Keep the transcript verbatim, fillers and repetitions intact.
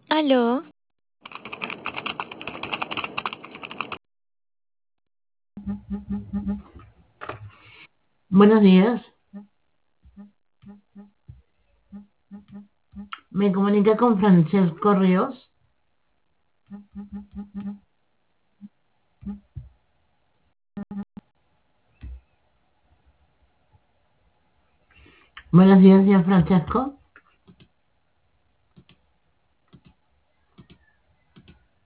Aló, Buenos días, me comunica con Francesco Ríos. Buenos días, señor Francesco.